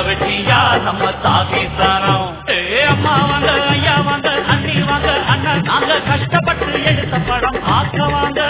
வெட்டியா நம்ம சாதித்தனம். அம்மா வாங்க, ஐயா வாங்க, அண்ணி வாங்க, அண்ணன் நாங்க கஷ்டப்பட்டு எடுத்த படம் ஆக்க வாங்க.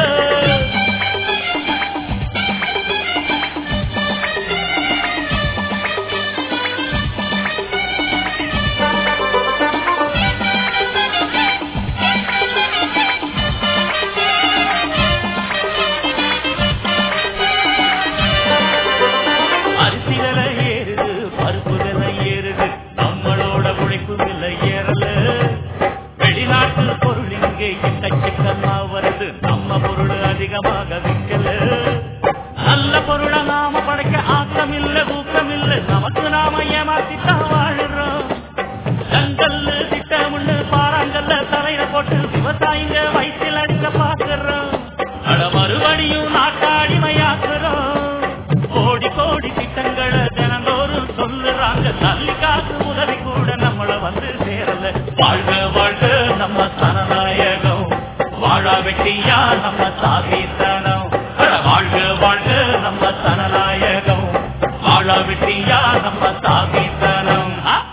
நம்ம பொருள் அதிகமாக விற்கல. நல்ல பொருளை நாம படைக்க ஆக்கம் இல்ல, ஊக்கம் இல்ல. நமக்கு நாம ஏமாத்தித்தான் வாழுறோம். ஜங்கல்ல திட்டமுள்ள பாறாங்கல்ல தலையில போட்டு விவசாயிங்க வயிற்றில் அடிக்க பாக்குறோம். மறுபடியும் நாட்டாடிமையாக்குறோம். கோடி கோடி திட்டங்களை தினந்தோறும் சொல்லுறாங்க. தள்ளி காசு உதவி கூட நம்மள வந்து சேரல. வாழ்க வாழ்க நம்ம சனநாயகம், வாழா வெட்டியா நம்ம சாதித்தனம். வாழ்க வாழ்க நம்ம சனநாயகம், வாழா வெட்டியா நம்ம சாதித்தனம்.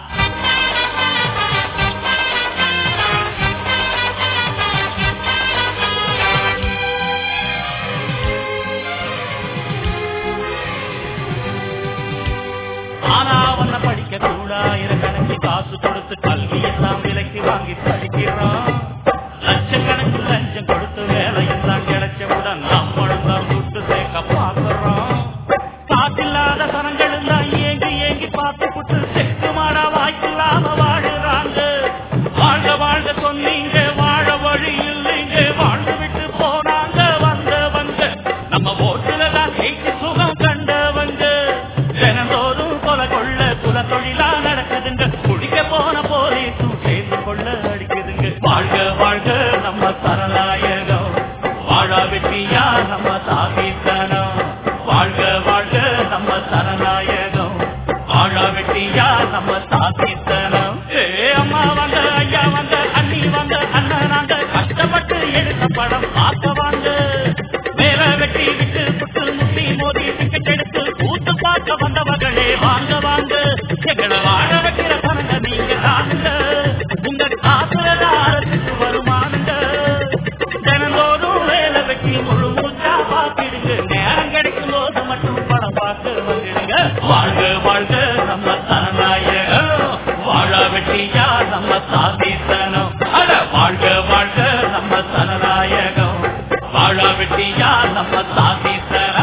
ஆனா அவனை படிக்க கூட ஆயிரக்கணக்கு காசு கொடுத்து கல்வி எல்லாம் விலைக்கு வாங்கி படிக்கிறோம். லட்சக்கணக்கு லஞ்சம் கொடுத்து வேலையெல்லாம் கிடைச்சவுடன் நம்மளும் தான் கூட்டு சேர்க்க பாக்குறோம். காற்றில்லாத சனங்களும் தான் ஏங்கி ஏங்கி பார்த்து புட்டு செக்கு மாடா வாய்ப்பில்லாம வாழுறாங்க. வாழ்க வாழ்க சொன்னீங்க, வாழ வழி இல்லைங்க. வாழ்ந்து விட்டு போனாங்க வந்தவங்க. நம்ம ஓட்டுல தான் ஜெயிச்சு சுகம் கண்டவங்க. தினந்தோறும் கொலை கொள்ள குல தொழிலா நடக்குதுங்க. குடிக்க போன போலீஸும் சேர்ந்து கொள்ள அடிக்குதுங்க. வாழ்க வாழ்க நம்ம சனநாயகம், வாழா வெட்டியா நம்ம சாதித்தனம். வாழ்க வாழ்க நம்ம சனநாயகம், வாழா வெட்டியா நம்ம சாதித்தனம். அம்மா வாங்க, ஐயா வாங்க, அண்ணி வாங்க, அண்ணன் நாங்க கஷ்டப்பட்டு எடுத்த படம் பார்க்க வாங்க. வேலை வெட்டி விட்டு புட்டு முட்டி மோதி டிக்கெட் எடுத்து கூத்து பார்க்க வந்தவர்களே வாங்க வாங்க. எங்களை வாழ வைக்கிற பணங்க நீங்க தானுங்க. உங்க காசுக்கு வருமானுங்க. தினந்தோறும் வேலை வெட்டி முழு மூச்சா பார்த்துடுங்க. நேரம் கிடைக்கும் போது மட்டும் படம் பார்த்து வந்துடுங்க. வாழ்க வாழ்க நம்ம சனநாயகம், வாழா வெட்டியா நம்ம சாதித்தனம். வாழ்க வாழ்க நம்ம சனநாயகம், வாழா வெட்டியா நம்ம சாதித்தனம்.